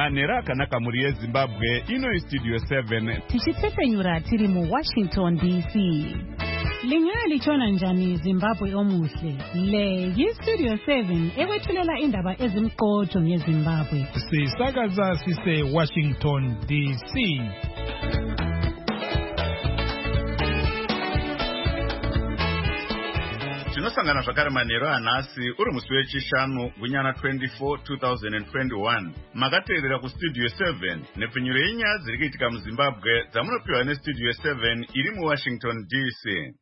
Manera akanaka muri yeZimbabwe ino Studio 7 tichitefenyura tiri mu Washington DC. Lingalichona njani Zimbabwe omuhle? Le yiStudio 7 ekwethulela indaba ezimqotho ngeZimbabwe. Sisakaza sise Washington DC. Tinosangana zvakare manheru anhasi uri musi wechishanu gunyana 24 2021 makateerera kuStudio 7 nepfenyuro yenyaya dziri kuitika muZimbabwe dzamunopiwa neStudio 7 iri muWashington DC.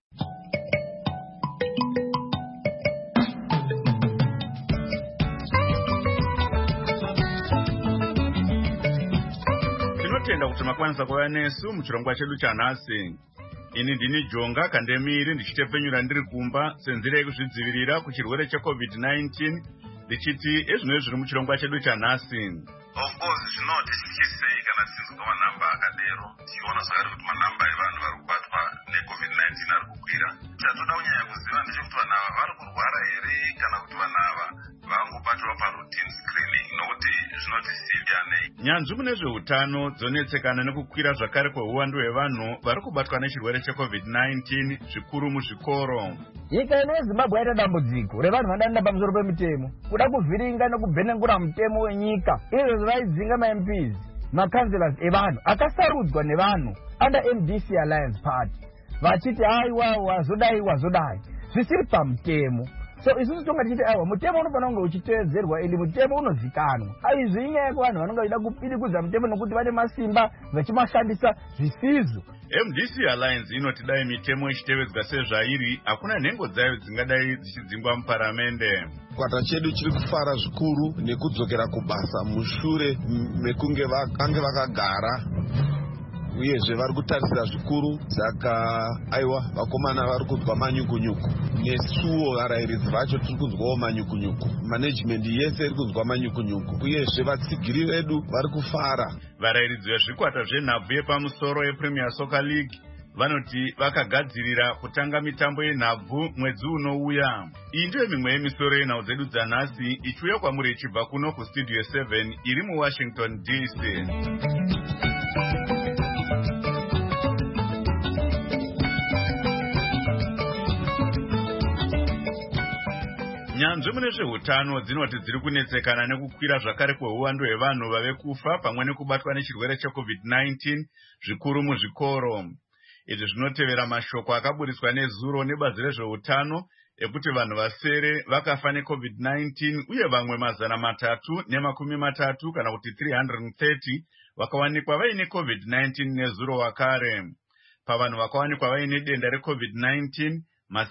Tinotenda kuti makwanisa kuva nesu muchirongwa chedu chanhasi. Ini ndini Jonga Kandemiri ndichitefenyura ndiri kumba senzira yekuzvidzivirira kuchirwere cheCovid-19 ndichiti ezvino zviri muchirongwa chedu chanhasi. Of course zvinotityisa kana tinzwa manhamba akadero tichiona zvakare kuti manhamba evanhu vari kubatwa neCovid-19 ari kukwira. Chatoda kunyanya kuziva ndechekuti vanhu ava vari kurwara here kana kuti vanhu ava vangobatwa paroutine screening nokuti zvinotisivya nei. Nyanzvi mune zveutano dzonetsekana nekukwira zvakare kweuwandu hwevanhu vari kubatwa nechirwere cheCovid-19 zvikuru muzvikoro. Nyika ino yeZimbabwe yaita dambudziko revanhu vanoenda pamusoro pemitemo kuda kuvhiringa nekubhenengura mutemo wenyika izvo zvaidzinga maMPs makanselas evanhu akasarudzwa nevanhu under MDC Alliance Party vachiti aiwa wazodai zvisiri pamutemo. So isusu tonga tichiti aiwa mutemo unofanira kunge uchiteedzerwa ende mutemo unozikanwa. Izvi inyaya yekuvanhu vanonga vachida kupirikudza mutemo nokuti vane masimba vachimashandisa zvisizvo. MDC Alliance inoti dai mitemo ichitevedzwa sezvairi hakuna nhengo dzayo dzingadai dzichidzingwa muparamende. Chikwata chedu chiri kufara zvikuru nekudzokera kubasa mushure mekunge vakange vakagara uyezve vari kutarisira zvikuru saka aiwa vakomana vari kunzwa manyukunyuku nesuwo varairidzi vacho tiri kunzwawo manyukunyuku management yese iri kunzwa manyukunyuku uyezve vatsigiri vedu vari kufara. Varairidzi vezvikwata zvenhabvu yepamusoro yePremier Soccer League vanoti vakagadzirira kutanga mitambo yenhabvu mwedzi unouya. Iyi ndiyo mimwe yemisoro yenhau dzedu dzanhasi ichiuya kwamuri ichibva kuno kuStudio 7 iri muWashington DC. Nyanzvi mune zveutano dzinoti dziri kunetsekana nekukwira zvakare kweuwandu hwevanhu vave kufa pamwe nekubatwa nechirwere cheCovid-19 zvikuru muzvikoro. Izvi zvinotevera mashoko akaburiswa nezuro nebazi rezveutano ekuti vanhu vasere vakafa neCovid-19 uye vamwe 330 kana kuti 330 vakawanikwa vaine COVID-19 nezuro wakare. Pavanhu vakawanikwa vaine denda reCovid-19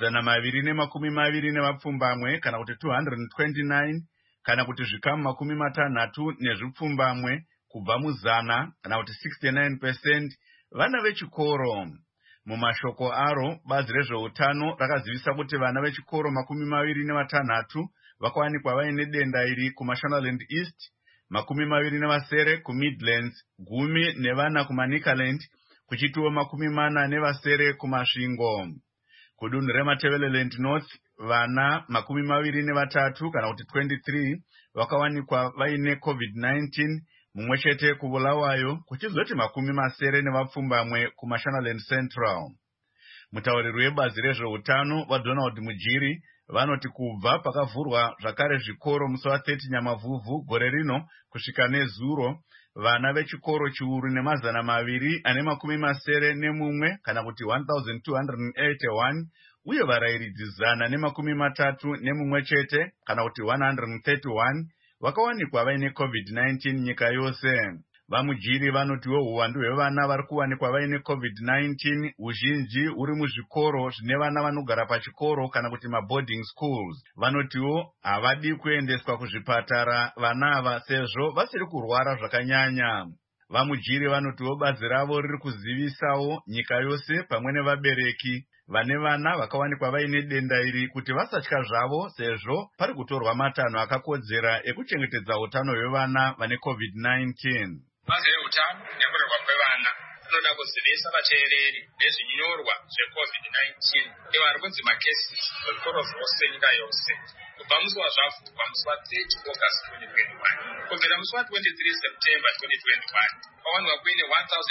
220 kana kuti 229 kana kuti zvikamu 60 nezvipfumbamwe kubva mu100 kana kuti 69% vana vechikoro. Mumashoko aro bazi rezveutano rakazivisa kuti vana vechikoro 26 vakawanikwa vaine denda iri kuMashonaland East, 20 kuMidlands, 10 nevana kuManicaland, kuchitiwo 40 kuMasvingo. Kudunhu reMatebeleland North vana 23 kana kuti 23 vakawanikwa vaine COVID-19 mumwe chete kuBulawayo, kuchizoti 70 nevapfumbamwe kuMashonaland Central. Mutauriri webazi rezveutano waDonald Mujiri vanoti kubva pakavhurwa zvakare zvikoro musi wa30 Nyamavhuvhu gore rino kusvika nezuro vana vechikoro chiuru ne271 kana kuti 1281 uye varairidzi 131 chete kana kuti 131 vakawanikwa vaine COVID-19 nyika yose. Vamujiri vanotiwo uwandu hwevana vari kuwanikwa vaine COVID-19 uzhinji uri muzvikoro zvine vana vanogara pachikoro kana kuti maboarding schools. Vanotiwo havadi kuendeswa kuzvipatara vana ava sezvo vasiri kurwara zvakanyanya. Vamujiri vanotiwo bazi ravo riri kuzivisawo nyika yose pamwe nevabereki vane vana vakawanikwa vaine denda iri kuti vasatya zvavo sezvo pari kutorwa matanho akakodzera ekuchengetedza utano hwevana vane COVID-19. Bazi reutano nekurerwa kwevana rinoda kuzivisa vateereri nezvinyorwa zveCovid-19 nevari kunzi macases muzvikoro zvose nyika yose kubva musi wazvavhurwa musi wa30 August 2021. kubvira musi wa23 September 2021 kwawanwa kuine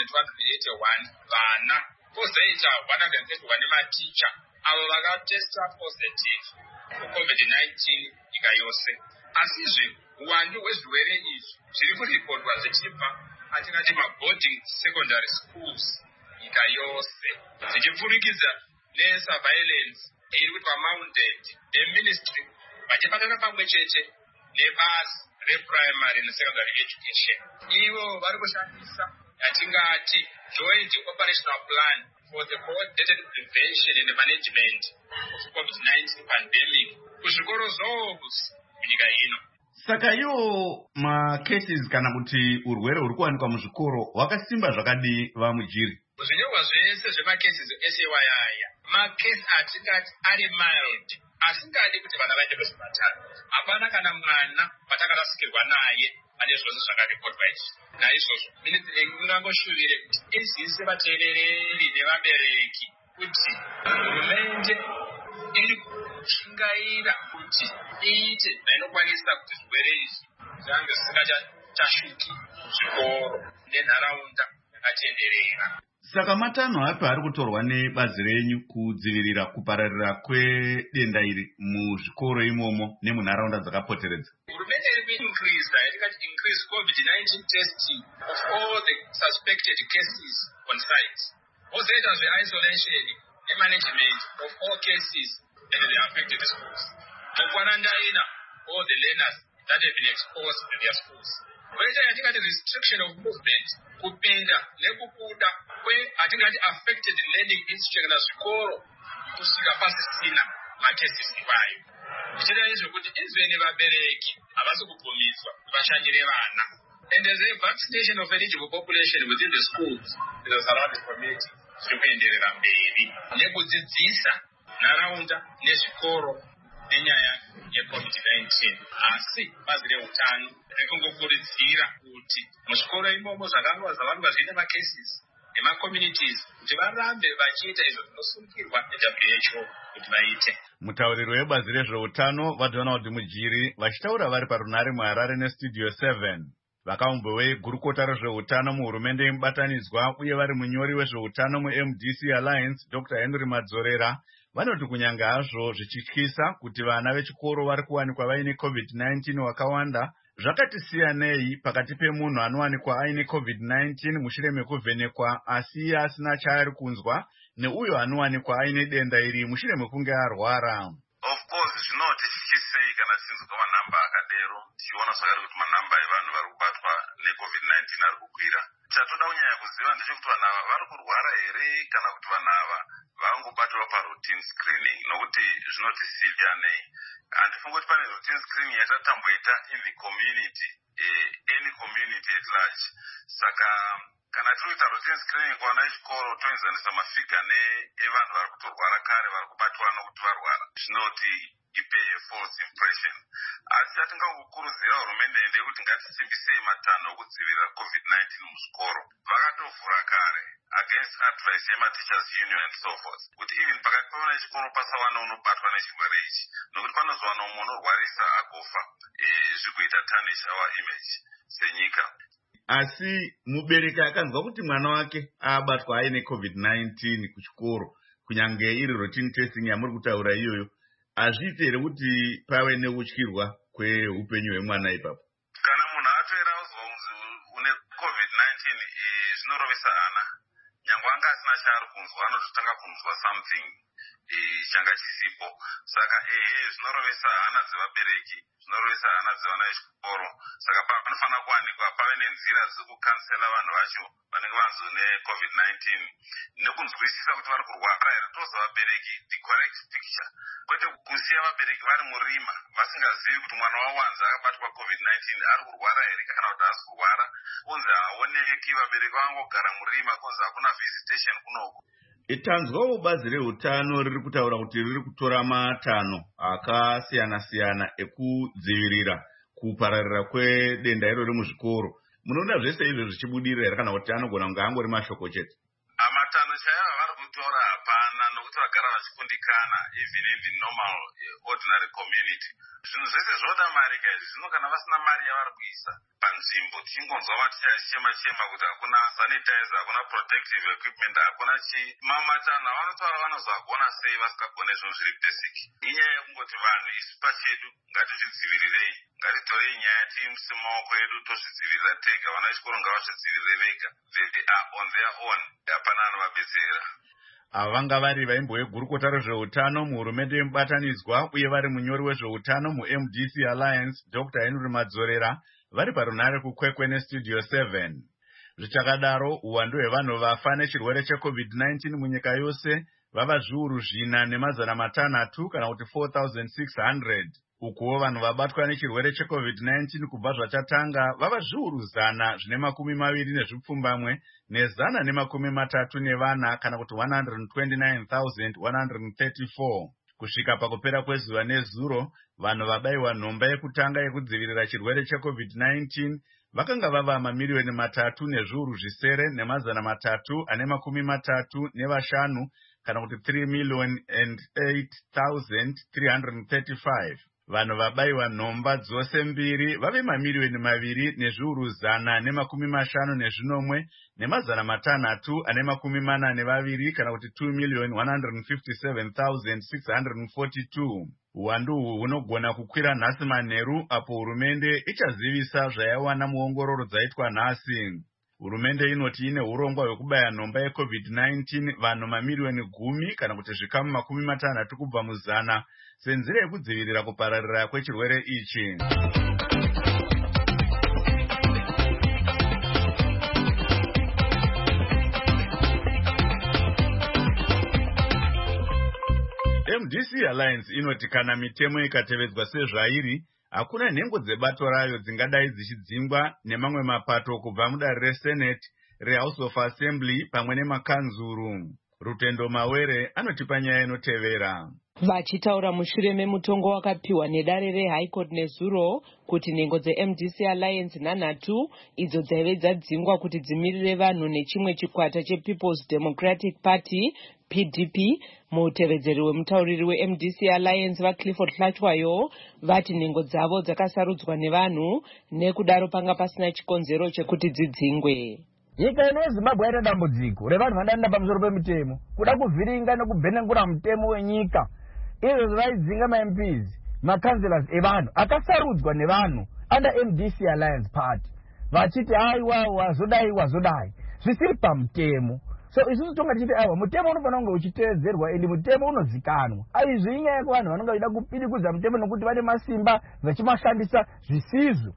1281 vana kwozoita 131 nematicha avo vakatesta positive kuCovid-19 nyika yose. Asizve uwandu hwezvirwere izvi zviri kurikodwa zvichibva atingati maboarding secondary schools nyika yose, zvichipfurikidza nesurveillance iri kuitwa mounted neministry vachibatana pamwe chete nebasi reprimary nesecondary education. Ivo vari kushandisa yatingati joint operational plan for the coordinated prevention and management of COVID-19 pandemic kuzvikoro zvose munyika ino. Saka iwo macases kana kuti urwere huri kuwanikwa muzvikoro hwakasimba zvakadii vamujiri? Zvinyorwa zvese zvemacases esewayaya makesi atingati ari mild asingadi kuti vana vaende kuzvipatara. Hapana kana mwana vatakarasikirwa naye pane zvose zvakarekodwa izvi. Naizvozvo mungangoshuvire kuti izise vateereri nevabereki kuti hurumende iri kushingaira kuti iite zvainokwanisa kuti zvirwere izvi zvirambe zvisingachashuki zvikoro nenharaunda yakatenderera. Saka matanho api ari kutorwa nebazi renyu kudzivirira kupararira kwedenda iri muzvikoro imomo nemunharaunda dzakapoteredza? Hurumende iri increase COVID-19 testing of all the suspected cases on site. Wozoita zve-isolation nemanagement of all cases in the affected schools. Mukwarandaina all the learners that have been exposed in their schools. Woita yatingati restriction of movement kupinda nekubuda atingati affected learning institute kana zvikoro kusvika pasisina macases iwayo. Zvichida izvo kuti izve nevabereki havasi kubvumiswa vashandire vana. And there's a vaccination of eligible population within the schools in the surrounding community zviri kuenderera mberi nekudzidzisa nharaunda nezvikoro nenyaya yeCovid-19. Asi bazi reutano rikungokurudzira kuti muzvikoro imomo zvavanwa zvine macases nemacommunities kuti varambe vachiita izvo zvinosungirwa neWHO kuti vaite. Mutauriri webazi rezveutano vaDonald Mujiri vachitaura vari parunare muHarare neStudio 7. Vakaumbo vegurukota rezveutano muhurumende yemubatanidzwa uye vari munyori wezveutano muMDC Alliance Dr. Henry Madzorera vanoti kunyange hazvo zvichityisa kuti vana vechikoro vari kuwanikwa vaine COVID-19 wakawanda, zvakati siyanei pakati pemunhu anowanikwa aine COVID-19 mushure mekuvhenekwa asi iye asina chaari kunzwa neuyo anowanikwa aine denda iri mushure mekunge arwara. Of course zvinoti tichisei kana tichinzwa manhamba akadero tichiona zvakare kuti manhamba evanhu vari kubatwa neCovid-19 ari kukwira. Chatoda kunyanya kuziva ndechekuti vanhu ava vari kurwara here kana kuti vanhu ava vangobatwa paroutine screening, nokuti zvinoti siyanei. Handifungi kuti pane routine screening yatatamboita in the community, any community at large. Saka kana tiri kuita routine screening kuvana vechikoro toenzanisa mafiga nevanhu vari kutorwara kare vari kubatwa nokuti varwara, zvinoti ipei a false impression. Asi atingangokurudzira hurumende ndeyekuti ngatisimbisei matanho okudzivirira COVID-19 muzvikoro. Vakatovhura kare against advice yemateachers union and so forth kuti even pakati pevana vechikoro pasawana unobatwa nechirwere ichi, nokuti panozowana umwe unorwarisa agofa, zvikuita tarnish our image senyika. Asi mubereki akanzwa kuti mwana wake abatwa aine COVID-19 kuchikoro, kunyange iri routine testing yamuri kutaura iyoyo, hazviite here kuti pave neutyirwa kweupenyu hwemwana ipapo? Kana munhu atoera uzwa une COVID-19 zvinorovesa ana. Nyangwe anga asina chaari kunzwa anototanga kunzwa something changa chisipo. Saka zvinorovesa hana dzevabereki, zvinorovesa hana dzevana vechikoro. Saka panofanira kuwanikwa pave nenzira dzekukansela vanhu vacho vanenge vanzwa neCovid-19 nekunzwisisa kuti vari kurwara here. Toza vabereki the correct picture, kwete kusiya vabereki vari murima vasingazivi kuti mwana wawanza akabatwa COVID-19 ari kurwara here kana kuti haasi kurwara, kunzi haoneki. Vabereki vangogara murima kunzi hakuna visitation kunoko. Tanzwawo bazi reutano riri kutaura kuti riri kutora matanho akasiyana-siyana ekudzivirira kupararira kwedenda irori muzvikoro. Munoona zvese izvo zvichibudirira here kana kuti anogona kunge angori mashoko chete? Matanho chaiwo vari kutora hapana, zvekuti vagara vachikundikana even in the normal ordinary community. Zvinhu zvese zvoda mari kaizvi. Zvino kana vasina mari yavari kuisa panzvimbo, tichingonzwa matichachema kuti hakuna sanitizer, hakuna protective equipment, hakuna matanho avanotova vanozogona sei vasingagone zvinhu zviri basic. Inyaya yekungoti vanhu isu pachedu ngatizvidzivirirei, ngatitorei nyaya tiimuse mumaoko edu tozvidzivirira tega, vana vechikoro ngavazvidzivirire vega. They are on their own, hapana anovabetsera. Ava vanga vari vaimbo vegurukota rezveutano muhurumende yemubatanidzwa uye vari munyori wezveutano muMDC Alliance Dr. Henry Madzorera vari parunare kukwekwe nestudio 7. Zvichakadaro, uwandu hwevanhu vafa nechirwere cheCovid-19 munyika yose vava zviuru 4,500 kana kuti 4,600. Ukuwo vanhu vabatwa nechirwere cheCovid-19 kubva zvachatanga vava zviuru 120 ne134 kana kuti 129,134. Kusvika pakupera kwezuva nezuro, vanhu vabayiwa nhomba yekutanga yekudzivirira chirwere cheCovid-19 vakanga vava mamiliyoni 3,335,000 kana kuti 3,008,335. Vanhu vabayiwa nhomba dzose mbiri vave mamiliyoni 2,2,051,682 kana kuti 2,157,642. Uwandu uhu hunogona kukwira nhasi manheru apo hurumende ichazivisa zvayawana muongororo dzaitwa nhasi. Hurumende inoti ine urongwa hwekubaya nhomba yeCovid-19 vanhu mamiliyoni 10 kana kuti zvikamu 60 kubva muzana senzira yekudzivirira kupararira kwechirwere ichi. MDC Alliance inoti kana mitemo ikatevedzwa sezvairi, hakuna nhengo dzebato rayo dzingadai dzichidzingwa nemamwe mapato kubva mudare reSenate, reHouse of Assembly pamwe nemakanzuru. Rutendo Mawere anotipa nyaya inotevera. Vachitaura mushure memutongo wakapiwa nedare reHigh Court nezuro kuti nhengo dzeMDC Alliance 3 idzo dzaive dzadzingwa kuti dzimirire vanhu nechimwe chikwata chePeople's Democratic Party PDP. Mutevedzeri wemutauriri weMDC Alliance vaClifford Hlatshwayo vati nhengo dzavo dzakasarudzwa nevanhu nekudaro panga pasina chikonzero chekuti dzidzingwe. Nyika ino yeZimbabwe yaita dambudziko revanhu vanoenda pamusoro pemitemo, kuda kuvhiringa nekubhenengura mutemo wenyika. Izvo zvaidzinga maMPs, makanzilasi evanhu akasarudzwa nevanhu under MDC Alliance Party, vachiti aiwa wazodai zvisiri pamutemo. So isusu tonga tichiti aiwa mutemo unofanira kunge uchiteedzerwa ende mutemo unozikanwa. Aizvi inyaya yekuvanhu vanonga vachida kupirikudza mutemo nokuti vane masimba vachimashandisa zvisizvo,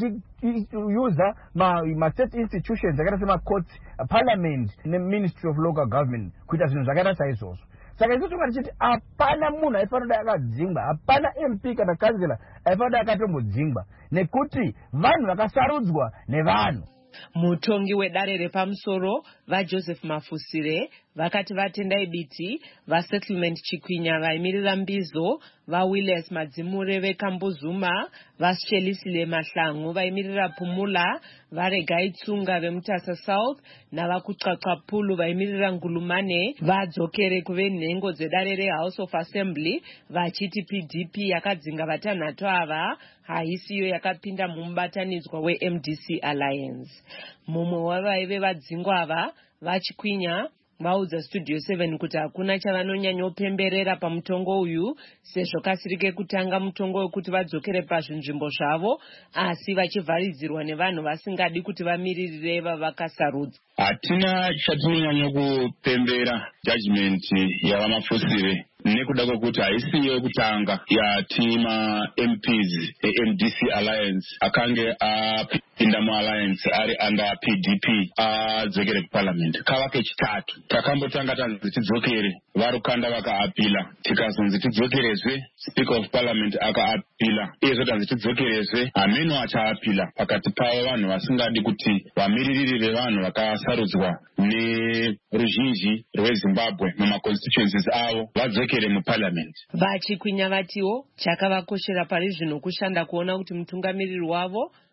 vachiuza ma-state institutions zvakaita sema-courts, parliament ne-ministry of local government kuita zvinhu zvakaita saizvozvo. Saka isusu tonga tichiti hapana munhu aifanira akadzingwa, hapana MP kana kansila aifanira akatombodzingwa nekuti vanhu vakasarudzwa nevanhu. Mutongi wedare repamusoro vaJoseph Mafusire vakati vatendai biti vaSettlement Chikwinya vaimirira Mbizo, vaWillis Madzimure veKambuzuma, vaShelisile Mahlangu vaimirira Pumula, vaRegai Tsunga veMutasa South navakuXaXapulu vaimirira Ngulumane vadzokere kuve nhengo dzedare reHouse of Assembly vachiti PDP yakadzinga vatanhatu ava haisiyo yakapinda mumubatanidzwa weMDC Alliance. Mumwe wavaive vadzingwa ava vaChikwinya vaudza Studio 7 kuti hakuna chavanonyanyopemberera pamutongo uyu sezvo kasiri kekutanga mutongo wekuti vadzokere pazvinzvimbo zvavo, asi vachivharidzirwa nevanhu vasingadi kuti vamiririre vavakasarudza. Hatina chatinonyanya kupembera judgment yavaMafusire nekuda kwekuti haisiyo yekutanga yatima MPs eMDC Alliance akange apinda mualliance ari under PDP adzokere kuparliament. Kava kechitatu takambotanga tanzi tidzokere, varukanda vakaapila, tikazonzi tidzokerezve, speaker of parliament akaapila, izvo tanzi tidzokerezve, hameno achaapila. Pakati pavo vanhu vasingadi kuti vamiririri vevanhu vakasarudzwa neruzhinji rweZimbabwe mumaconstituencies avo vadzokere muparliament. VaChikwinya vatiwo chakavakoshera pari zvino kushanda kuona kuti mutungamiriri wavo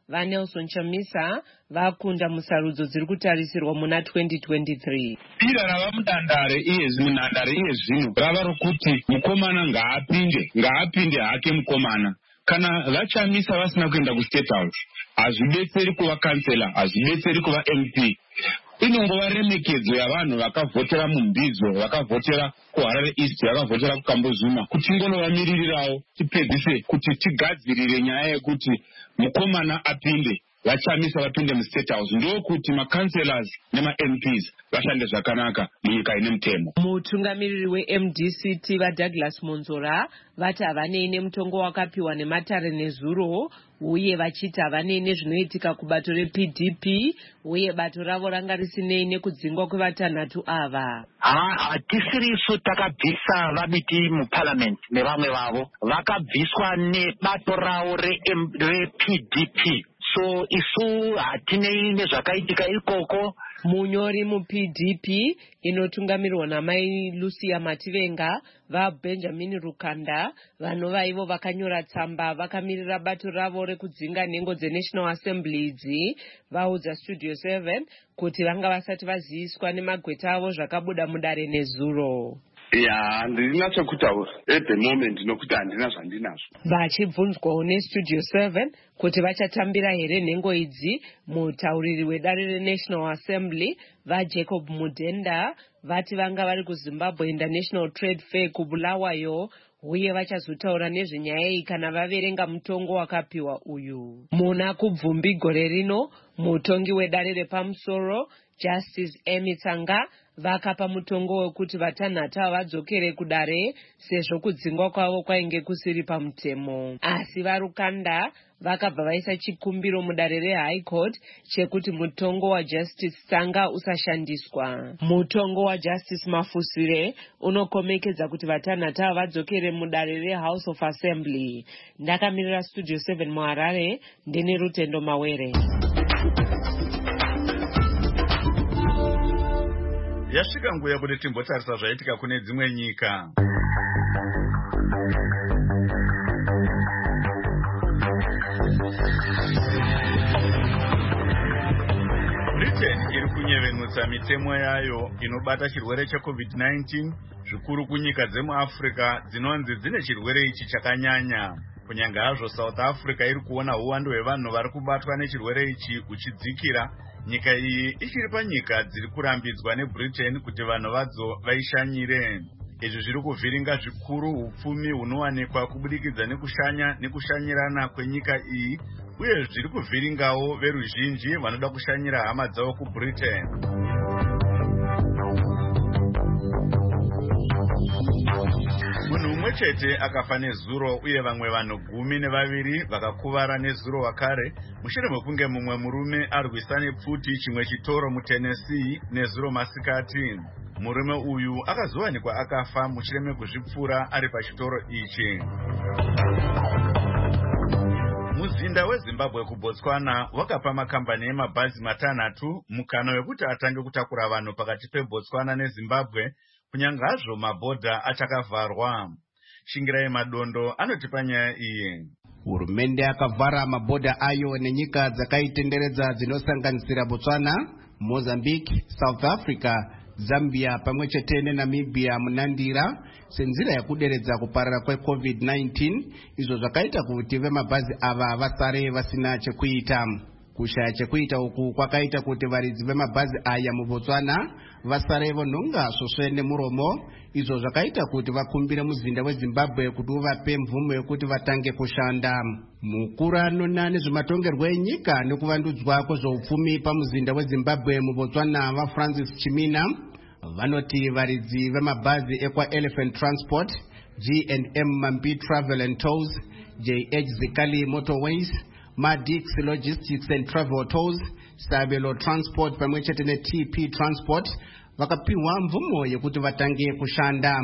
vaNelson Chamisa vakunda musarudzo dziri kutarisirwa muna 2023. Ira rava mudandare munhandare iye zvino rava rokuti mukomana ngaapinde hake mukomana. Kana vaChamisa vasina kuenda kuState House, hazvidetseri kuva kansela, hazvidetseri kuva MP. Inongova remekedzo yavanhu vakavhotera muMbizo, vakavhotera kuHarare East, vakavhotera kuKambozuma, kuti tingonovamiririrawo tipedzise kuti tigadzirire nyaya yekuti mukomana apinde, vaChamisa vapinde muState House, ndokuti makanselas nemaMPs vashande zvakanaka munyika ine mutemo. Mutungamiriri weMDCT vaDouglas Monzora vati havanei nemutongo wakapiwa nematare nezuro, uye vachiti havanei nezvinoitika kubato rePDP, uye bato ravo ranga risinei nekudzingwa kwevatanhatu ava. Hatisirisu takabvisa vabiti muparliament nevamwe vavo vakabviswa nebato ravo rePDP. So isu hatinei nezvakaitika ikoko. Munyori muPDP inotungamirirwa namai Lucia Mativenga vaBenjamin Rukanda, vanova ivo vakanyora tsamba vakamirira bato ravo rekudzinga nhengo dzeNational Assembly idzi, vaudza Studio 7 kuti vanga vasati vaziviswa nemagweta avo zvakabuda mudare nezuro. Handina chekutaura at the moment nokuti handina zvandinazvo. Vachibvunzwawo neStudio 7 kuti vachatambira here nhengo idzi, mutauriri wedare reNational Assembly vaJacob Mudenda vati vanga vari kuZimbabwe International Trade Fair kuBulawayo, uye vachazotaura nezvenyaya iyi kana vaverenga mutongo wakapiwa uyu. Muna kubvumbi gore rino, mutongi wedare repamusoro Justice Amy Tsanga vakapa mutongo wekuti vatanhatu vadzokere kudare sezvo kudzingwa kwavo kwainge kusiri pamutemo. Asi vaRukanda vakabva vaisa chikumbiro mudare reHigh Court chekuti mutongo waJustice Tsanga usashandiswa. Mutongo waJustice Mafusire unokomekedza kuti vatanhatu vadzokere mudare reHouse of Assembly. Ndakamirira Studio 7 muHarare, ndine Rutendo Mawere. Yasvika nguva yekuti timbotarisa zvaitika kune dzimwe nyika. Britain iri kunyevenutsa mitemo yayo inobata chirwere cheCovid-19 zvikuru kunyika dzemuAfrica dzinonzi dzine chirwere ichi chakanyanya. Kunyange hazvo South Africa iri kuona uwandu hwevanhu vari kubatwa nechirwere ichi uchidzikira, nyika iyi ichiri panyika dziri kurambidzwa neBritain kuti vanhu vadzo vaishanyire. Izvi zviri kuvhiringa zvikuru upfumi hunowanikwa kubudikidza nekushanyirana kwenyika iyi, uye zviri kuvhiringawo veruzhinji vanoda kushanyira hama dzavo kuBritain. Munhu umwe chete akafa nezuro, uye vamwe vanhu 12 vakakuvara nezuro wakare mushure mekunge mumwe murume arwisa nepfuti chimwe chitoro muTennessee nezuro masikati. Murume uyu akazowanikwa akafa mushure mekuzvipfura ari pachitoro ichi. Muzinda weZimbabwe kuBotswana wakapa makambani emabhazi matanhatu mukana wekuti atange kutakura vanhu pakati peBotswana neZimbabwe, kunyange hazvo mabhodha achakavharwa. Shingirai Madondo anotipa nyaya iyi. Hurumende akavhara mabhodha ayo nenyika dzakaitenderedza dzinosanganisira Botswana, Mozambique, South Africa, Zambia pamwe chete neNamibia munandira senzira yakuderedza kuparara kweCovid-19, izvo zvakaita kuti vemabhazi ava vasare vasina chekuita. Kushaya chekuita uku kwakaita kuti varidzi vemabhazi aya muBotswana vasare vonhonga svosve nemuromo, izvo zvakaita kuti vakumbire muzinda weZimbabwe kuti uvape mvumo yekuti vatange kushanda. Mukuru anona nezvematongerwo enyika nekuvandudzwa kwezveupfumi pamuzinda weZimbabwe muBotswana vaFrancis Chimina vanoti varidzi vemabhazi ekwaElephant Transport, G&M Mambi Travel and Tours, JH Zikali Motorways, Madix Logistics and Travel Tours, Sabelo Transport pamwe chete neTP Transport vakapiwa mvumo yekuti vatange kushanda.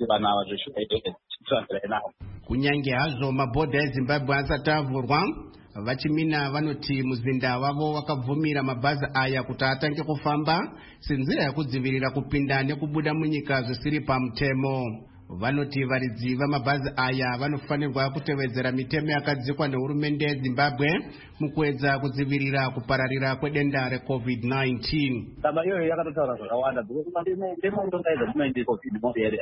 Kunyange hazvo mabhodha eZimbabwe asati avhurwa, vachimina vanoti muzinda wavo wakabvumira mabhazi aya kuti atange kufamba senzira yekudzivirira kupinda nekubuda munyika zvisiri pamutemo. Vanoti varidzi vamabhazi aya vanofanirwa kutevedzera mitemo yakadzikwa nehurumende yeZimbabwe mukuedza kudzivirira kupararira kwedenda reCovid-19. Taba iyo yakatotaura zvakawanda mitemo inotongaidza kumaindi COVID muarea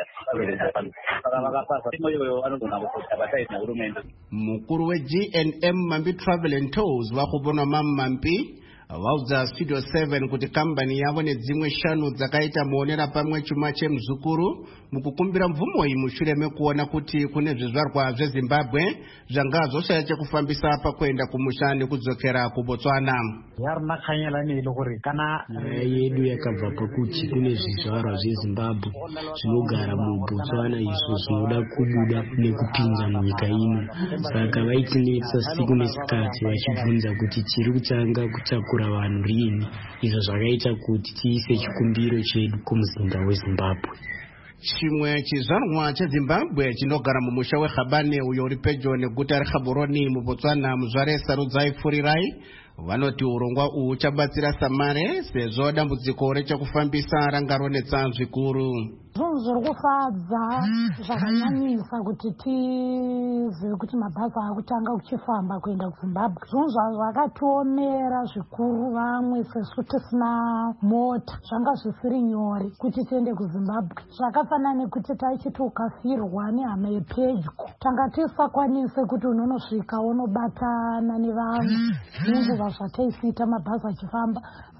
saka vakapasa mitemo iyoyo vanogona kupota vasaini nehurumende. Mukuru weGNM Mambi Travel and Tours vakubonwa Mambi vaudza Studio 7 kuti kambani yavo nedzimwe 5 dzakaita muonera pamwe chuma chemuzukuru mukukumbira mvumo iyi mushure mekuona kuti kune zvizvarwa zveZimbabwe zvanga zvoshaya chekufambisa pakuenda kumusha nekudzokera kuBotswana. Yarinakanyela nelokuri kana yedu yakabva pakuti kune zvizvarwa zveZimbabwe zvinogara muBotswana izvo zvinoda kubuda nekupinda munyika ino, saka vaitinetsa siku nesikati vachibvunza kuti tiri kutanga kutakura vanhu rini, izvo zvakaita kuti tiise chikumbiro chedu kumuzinda weZimbabwe. Chimwe chizvarwa cheZimbabwe chinogara mumusha weGabane uyo uri pedyo neguta reGaborone muBotswana muzvare Sarudzai Furirai vanoti urongwa uhu uchabatsira samare sezvo dambudziko rechekufambisa ranga ronetsa zvikuru. Zvinhu zviri kufadza zvakanyanyisa kuti tizive kuti mabhazi akutanga kuchifamba kuenda kuZimbabwe. Zvinhu zvakatiomera zvikuru, vamwe sesu tisina mota zvanga zvisiri nyore kuti tiende kuZimbabwe. Zvakafanana nekuti taichiti ukafirwa nehama yepedyo tanga tisakwanise kuti unonosvika unobatana nevanhu nenguva zvataisiita mabhazi achifamba.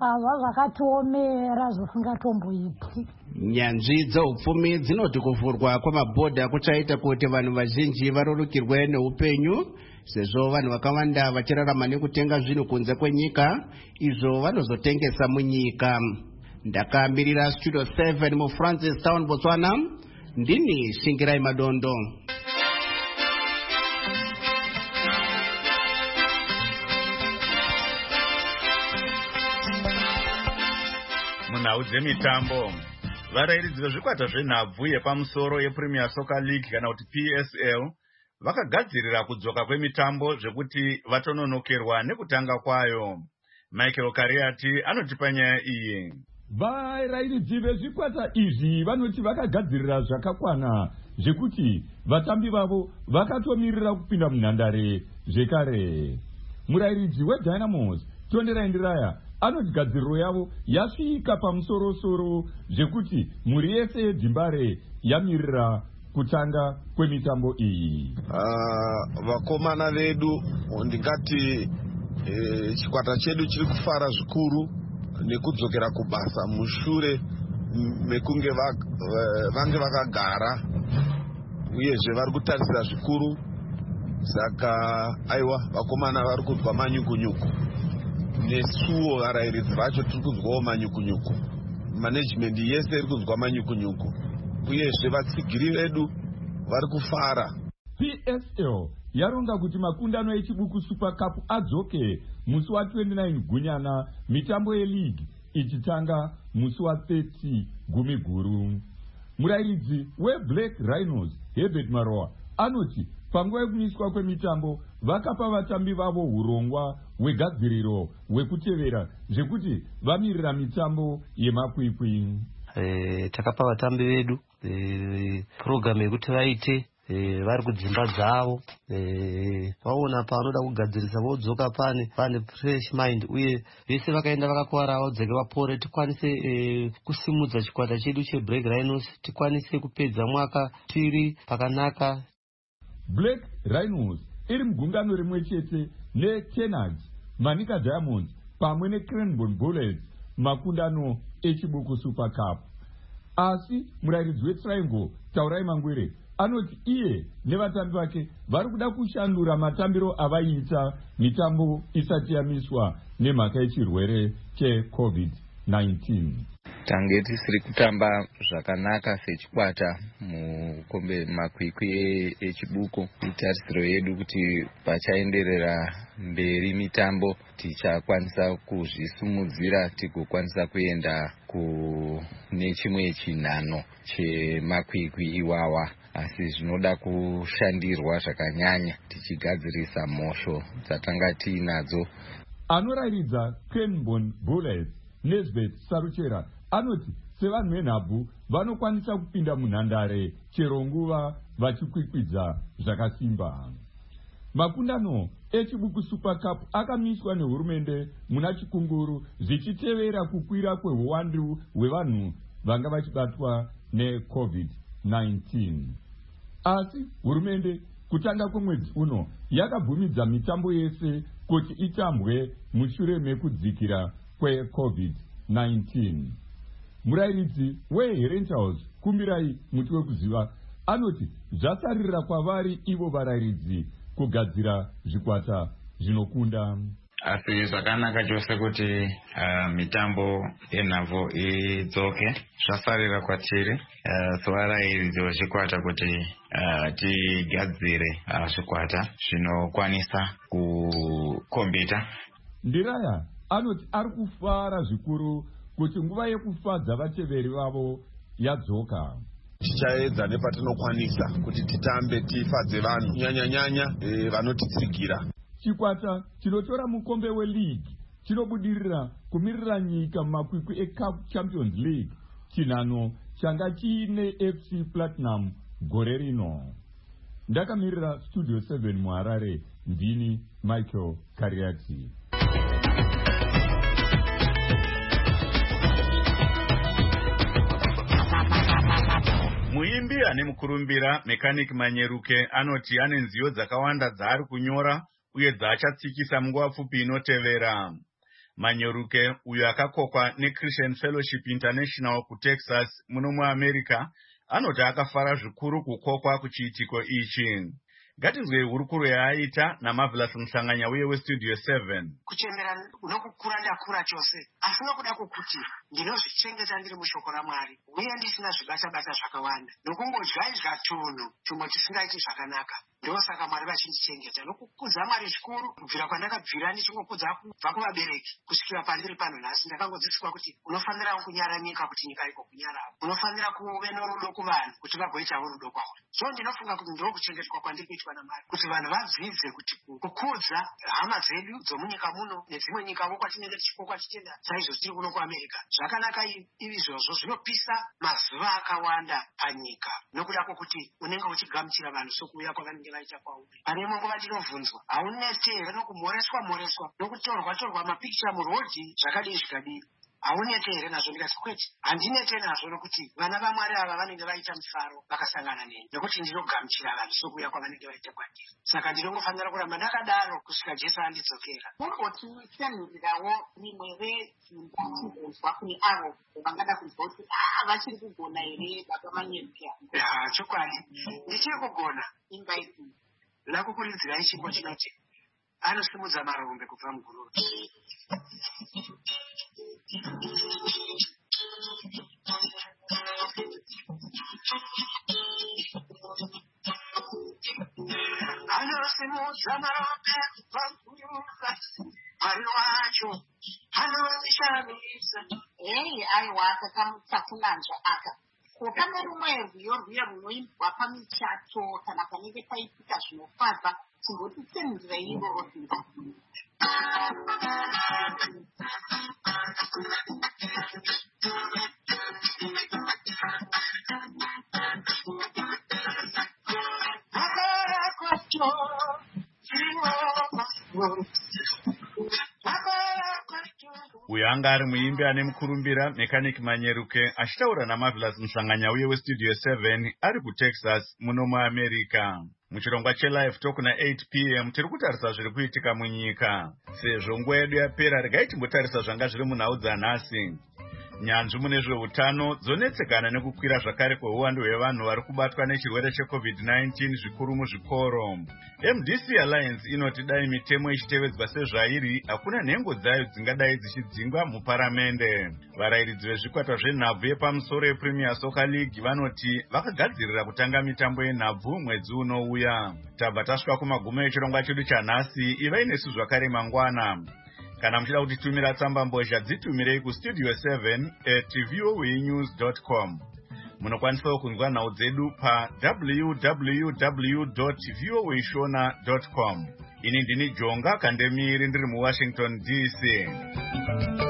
Zvakatiomera zvisingatomboiti. Nyanzvi dzeupfumi dzinoti kuvhurwa kwamabhodha kuchaita kuti vanhu vazhinji varurukirwe neupenyu sezvo vanhu vakawanda vachirarama nekutenga zvinhu kunze kwenyika izvo vanozotengesa munyika. Ndakamirira Studio 7 muFrancis Town Botswana, ndini Shingirai Madondo. Munhau dzemitambo, varairidzi vezvikwata zvenhabvu yepamusoro yePremier Soccer League kana kuti PSL vakagadzirira kudzoka kwemitambo zvekuti vatononokerwa nekutanga kwayo. Michael Kariati anotipa nyaya iyi. Varairidzi vezvikwata izvi vanoti vakagadzirira zvakakwana zvekuti vatambi vavo vakatomirira kupinda munhandare zvekare. Murairidzi weDynamos Tonderai Ndiraya anoti gadziriro yavo yasvika pamusoro-soro zvekuti mhuri yese yeDzimbare yamirira kutanga kwemitambo iyi. Vakomana vedu ndingati chikwata chedu chiri kufara zvikuru nekudzokera kubasa mushure mekunge vange vakagara uyezve vari kutarisira zvikuru, saka aiwa vakomana vari kunzwa manyukunyuku. Nesuwo varairidzi vacho tiri kunzwawo manyukunyuku, management yese iri kunzwa manyukunyuku, uyezve vatsigiri vedu vari kufara. PSL yaronga kuti makundano echibuku Super Cup adzoke musi wa29 Gunyana, mitambo yeleague ichitanga musi wa30 Gumiguru. Murairidzi weBlack Rhinos Herbert Maroa anoti panguva yekumiswa kwemitambo vakapa vatambi vavo urongwa hwegadziriro hwekutevera zvekuti vamirira mitambo yemakwikwi. Takapa vatambi vedu program yekuti vaite vari kudzimba dzavo, vaona pavanoda kugadzirisa vodzoka pane fresh mind, uye vese vakaenda vakakwara vadzoke vapore, tikwanise kusimudza chikwata chedu cheBlack Rhinos, tikwanise kupedza mwaka tiri pakanaka. Black Rhinos iri mugungano rimwe chete neKennedy, Manica Diamonds pamwe neCranbourne Bullets makundano echibuku Super Cup. Asi murairidzi weTriangle Taurai Mangwere anoti iye nevatambi vake vari kuda kushandura matambiro avaiita mitambo isati yamiswa nemhaka yechirwere cheCovid-19. Tange tisiri kutamba zvakanaka sechikwata mukombe makwikwi echibuku. Itarisiro yedu kuti pachaenderera mberi mitambo tichakwanisa kuzvisumudzira tigokwanisa kuenda kune chimwe chinhano chemakwikwi iwawa. asi zvinoda kushandirwa zvakanyanya tichigadzirisa mhosvo dzatanga tiinadzo. Anorayiridza Cranborne Bullets Nesbeth Saruchera anoti sevanhu venhabvu vanokwanisa kupinda munhandare chero nguva vachikwikwidza zvakasimba. Makundano echibuku Super Cup akamiswa nehurumende muna Chikunguru zvichitevera kukwira kwehuwandu hwevanhu vanga vachibatwa neCovid-19. Asi hurumende kutanga kwemwedzi uno yakabvumidza mitambo yese kuti itambwe mushure mekudzikira kweCovid-19. Murayiridzi weHerenthouse Kumbirai Muti Wekuziva anoti zvasaririra kwavari ivo varayiridzi kugadzira zvikwata zvinokunda. Asi zvakanaka chose kuti mitambo yenhabvu idzoke. Zvasarira kwatiri sevarayiridzi vezvikwata kuti tigadzire zvikwata zvinokwanisa kukombita. Ndiraya anoti ari kufara zvikuru kuti nguva yekufadza vateveri vavo yadzoka. Tichaedza nepatinokwanisa kuti titambe tifadze vanhu nyanya vanotitsigira. Chikwata chinotora mukombe weLeague chinobudirira kumirira nyika mumakwikwi eCup Champions League chinhano changa chiine FC Platinum gore rino. Ndakamirira Studio 7 muHarare, ndini Michael Kariati. Muimbi ane mukurumbira Mechanic Manyeruke anoti ane nziyo dzakawanda dzaari kunyora uye dzaachatsikisa munguva pfupi inotevera. Manyeruke uyo akakokwa neChristian Fellowship International kuTexas muno muAmerica anoti akafara zvikuru kukokwa kuchiitiko ichi. Ngatinzwe hurukuro yaaita naMarvelous Musanganya uye weStudio 7. Kuchembera nokukura ndakura chose, asi nokuda kwokuti ndinozvichengeta ndiri mushoko raMwari uye ndisina zvibata-bata zvakawanda nokungodya tunhu tumwe tisingaiti zvakanaka. Ndosaka Mwari vachindichengeta nokukudza Mwari zvikuru kubvira kwandakabvira ndichingokudza kubva kuvabereki kusvikira pandiri pano nhasi. Ndakangodzidziswa kuti unofanira kunyara nyika kuti nyika iko kunyarawo, unofanira kuve norudo kuvanhu kuti vagoitawo rudo kwauri. So ndinofunga kuti ndokuchengetwa kwandiri kuitwa naMwari kuti vanhu vadzidze kuti kukudza hama dzedu dzomunyika muno nedzimwe nyikawo kwatinenge tichikokwa tichienda saizvo tiri kuno kuAmerica zvakanaka. Izvozvo zvinopisa mazuva akawanda panyika nokuda kwokuti unenge uchigamuchira vanhu sokuuya kwavanenge vaita kwauri. Pane imwe nguva ndinovhunzwa haunete here nokumhoreswa nokutorwa mapikicha murodhi zvakadii zvikadii. Haunete here nazvo? Ndikati kwete, handinete nazvo nokuti vana vaMwari ava vanenge vaita mufaro vakasangana neni nokuti ndinogamuchira vanhu sokuuya kwavanenge vaita kwandiri. Saka ndinongofanira kuramba ndakadaro kusvika Jesu andidzokera. Mungotitsanurirawo rimwe redzimba chizonzwa kune avo vangada kunzwa kuti vachiri kugona here baba Manyeruke? Chokwadi ndichiri kugona. Imba idzi ndakukuridzirai chingwa chinoti anosimudza marombe kubva mugururu. Anosimudza marombe kubva mugururu, Mwari wacho anozvishamisa. Aiwa akakamutsatsunanzva aka kupanga rumwe rwiyo rwuya runoimbwa pamichato kana panenge paitika zvinofadza chimbotitsenurira iroro dzimba. Uyo anga ari muimbi ane mukurumbira Mechanic Manyeruke achitaura naMarvelous Musanganya uye weStudio 7 ari kuTexas muno muAmerica. Muchirongwa cheLive Talk na8 p.m. tiri kutarisa zviri kuitika munyika. Sezvo nguva yedu yapera, regai timbotarisa zvanga zviri munhau dzanhasi. Nyanzvi mune zveutano dzonetsekana nekukwira zvakare kweuwandu hwevanhu vari kubatwa nechirwere cheCovid-19 zvikuru muzvikoro. MDC Alliance inoti dai mitemo ichitevedzwa sezvairi, hakuna nhengo dzayo dzingadai dzichidzingwa muparamende. Varayiridzi vezvikwata zvenhabvu yepamusoro yePremier Soccer League vanoti vakagadzirira kutanga mitambo yenhabvu mwedzi unouya. Tabva tasvika kumagumo echirongwa chedu chanhasi. Ivai nesu zvakare mangwana. Kana muchida kutitumira tsamba mbozha dzitumirei kustudio7@voanews.com. Munokwanisawo kunzwa nhau dzedu pa www.voashona.com. Ini ndini Jonga Kandemiri ndiri muWashington DC.